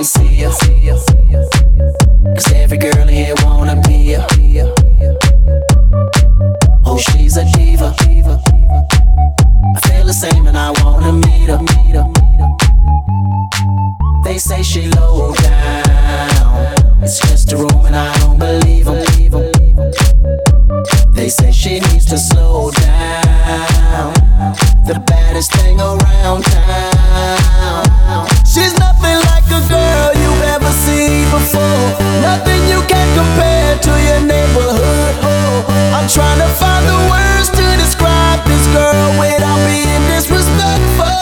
see ya. 'Cause every girl in here wanna be ya. Oh, she's a diva. I feel the same and I wanna meet her. They say she low down, it's just a room and I don't believe them. They say she needs to slow down, the baddest thing around town. She's nothing like a girl you've ever seen before, nothing you can compare to your neighborhood. I'm trying to find the words to describe this girl without being disrespectful.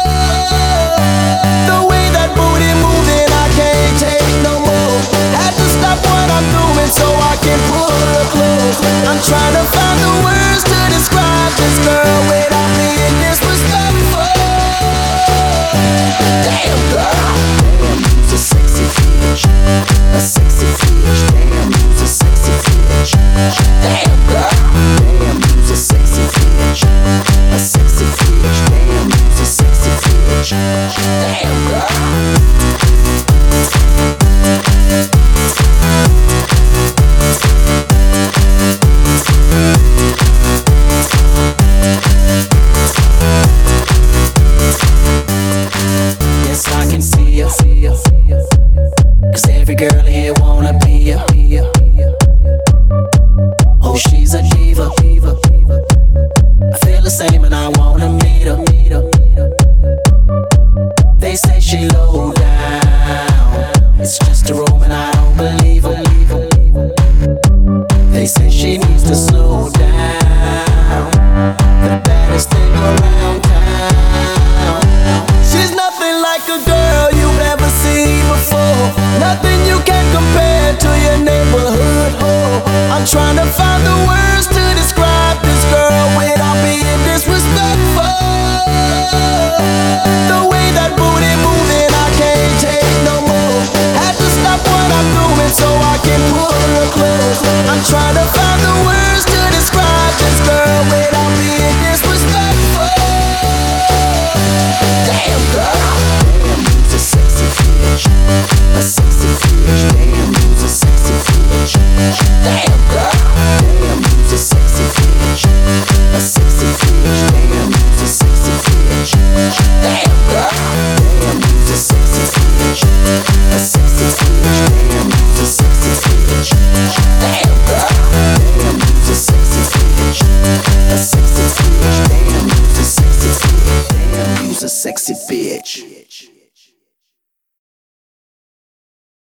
The way that booty moving, I can't take no more. Had to stop what I'm doing so I can pull her close. I'm trying to find the words to describe this girl without being disrespectful. Damn girl, damn, you's a sexy bitch, a sexy bitch. Damn, you's a sexy bitch. Damn girl, damn, you's a sexy bitch, a sexy bitch. Damn, you's a sexy bitch. Damn girl. Yes, I can see ya. 'Cause every girl here wanna be ya. Oh, she's a diva. I feel the same and I wanna meet her. They say she low down, it's just a room and I don't believe them. They say she needs to slow down, the baddest thing around town. She's nothing like a girl you've ever seen before, nothing you can compare to your neighborhood. I'm trying to find the words to describe this girl without being disrespectful. The way that booty moving, I can't take no more. Had to stop what I'm doing so I can pull her close. I'm trying to find the words to describe this girl without being disrespectful. Damn girl, damn, you's a sexy bitch, a sexy bitch. Damn, you's a sexy bitch. Damn girl, damn, you's a sexy bitch, a sexy bitch. Damn, you's a sexy bitch. Damn girl, damn, you's a sexy bitch, a sexy bitch. Damn, you's a sexy bitch. Damn girl, damn, you's a sexy bitch, a sexy bitch. Damn, you's a sexy bitch. Damn, you's a sexy bitch.